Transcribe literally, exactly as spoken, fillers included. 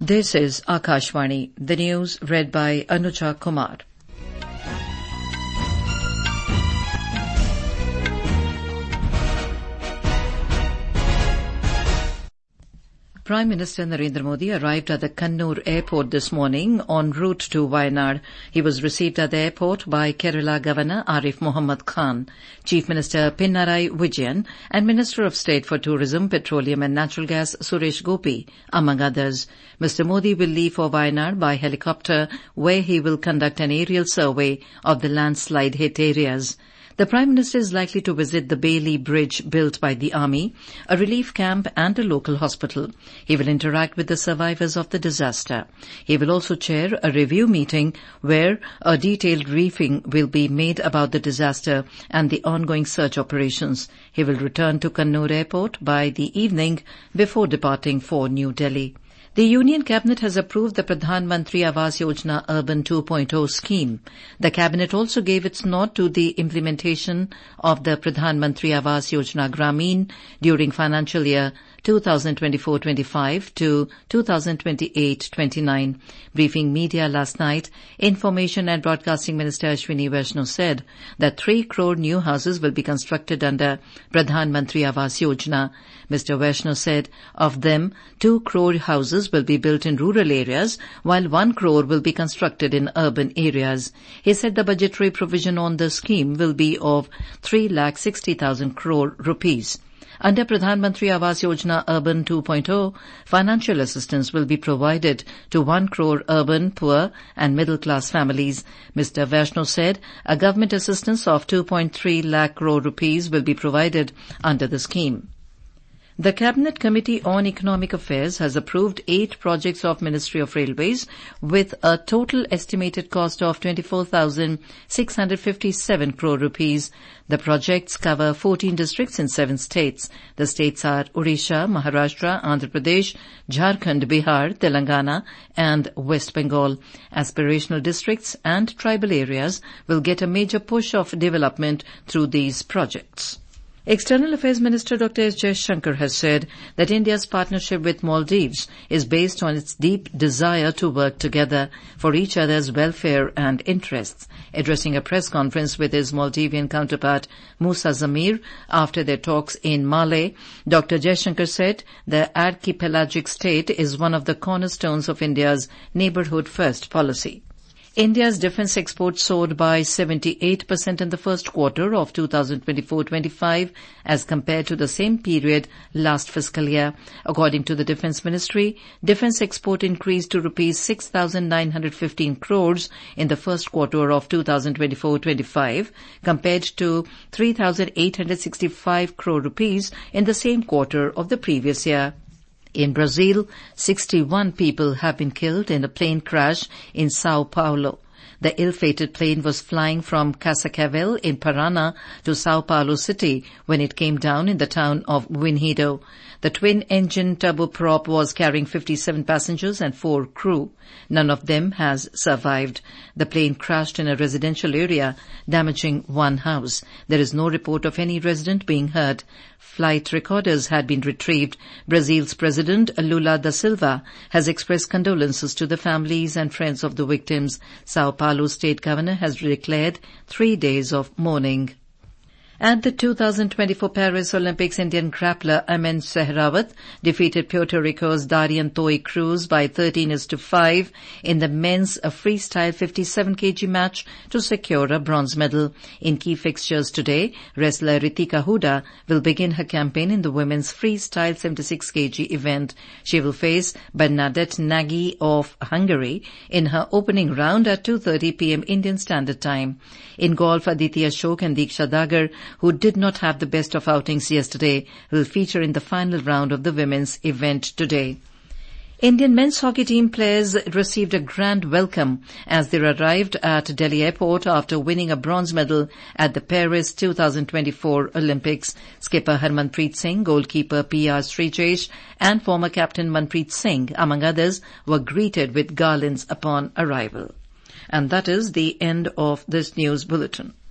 This is Akashvani, the news read by Anuja Kumar. Prime Minister Narendra Modi arrived at the Kannur airport this morning en route to Wayanad. He was received at the airport by Kerala Governor Arif Mohammed Khan, Chief Minister Pinarayi Vijayan, and Minister of State for Tourism, Petroleum and Natural Gas Suresh Gopi, among others. Mister Modi will leave for Wayanad by helicopter, where he will conduct an aerial survey of the landslide hit areas. The Prime Minister is likely to visit the Bailey Bridge built by the Army, a relief camp and a local hospital. He will interact with the survivors of the disaster. He will also chair a review meeting where a detailed briefing will be made about the disaster and the ongoing search operations. He will return to Kannur Airport by the evening before departing for New Delhi. The Union Cabinet has approved the Pradhan Mantri Awas Yojana Urban two point oh scheme. The Cabinet also gave its nod to the implementation of the Pradhan Mantri Awas Yojana Gramin during financial year twenty twenty-four twenty-five to twenty twenty-eight twenty-nine. Briefing media last night, Information and Broadcasting Minister Ashwini Vaishnaw said that three crore new houses will be constructed under Pradhan Mantri Awas Yojana. Mister Vaishnaw said of them, two crore houses will be built in rural areas, while one crore will be constructed in urban areas. He said the budgetary provision on the scheme will be of three lakh sixty thousand crore rupees. Under Pradhan Mantri Awas Yojana Urban two point oh, financial assistance will be provided to one crore urban, poor and middle-class families. Mister Vaishnaw said a government assistance of two point three lakh crore rupees will be provided under the scheme. The Cabinet Committee on Economic Affairs has approved eight projects of Ministry of Railways with a total estimated cost of twenty-four thousand six hundred fifty-seven crore rupees. The projects cover fourteen districts in seven states. The states are Odisha, Maharashtra, Andhra Pradesh, Jharkhand, Bihar, Telangana and West Bengal. Aspirational districts and tribal areas will get a major push of development through these projects. External Affairs Minister Doctor S. Jaishankar has said that India's partnership with Maldives is based on its deep desire to work together for each other's welfare and interests. Addressing a press conference with his Maldivian counterpart Musa Zamir after their talks in Malé, Doctor Jaishankar said the archipelagic state is one of the cornerstones of India's neighbourhood first policy. India's defence exports soared by seventy-eight percent in the first quarter of twenty twenty-four twenty-five as compared to the same period last fiscal year. According to the Defence Ministry, defence export increased to rupees six thousand nine hundred fifteen crores in the first quarter of twenty twenty-four twenty-five compared to three thousand eight hundred sixty-five crore rupees in the same quarter of the previous year. In Brazil, sixty-one people have been killed in a plane crash in Sao Paulo. The ill-fated plane was flying from Cascavel in Paraná to Sao Paulo city when it came down in the town of Vinhedo. The twin-engine turboprop was carrying fifty-seven passengers and four crew. None of them has survived. The plane crashed in a residential area, damaging one house. There is no report of any resident being hurt. Flight recorders had been retrieved. Brazil's President Lula da Silva has expressed condolences to the families and friends of the victims. Sao Paulo State Governor has declared three days of mourning. At the twenty twenty-four Paris Olympics, Indian grappler Amin Sehrawat defeated Puerto Rico's Darian Toy Cruz by thirteen to five in the men's freestyle fifty-seven kilogram match to secure a bronze medal. In key fixtures today, wrestler Ritika Huda will begin her campaign in the women's freestyle seventy-six kilogram event. She will face Bernadette Nagy of Hungary in her opening round at two thirty p.m. Indian Standard Time. In golf, Aditi Ashok and Diksha Dagar, who did not have the best of outings yesterday, will feature in the final round of the women's event today. Indian men's hockey team players received a grand welcome as they arrived at Delhi Airport after winning a bronze medal at the Paris twenty twenty-four Olympics. Skipper Harmanpreet Singh, goalkeeper P R Srijesh and former captain Manpreet Singh, among others, were greeted with garlands upon arrival. And that is the end of this news bulletin.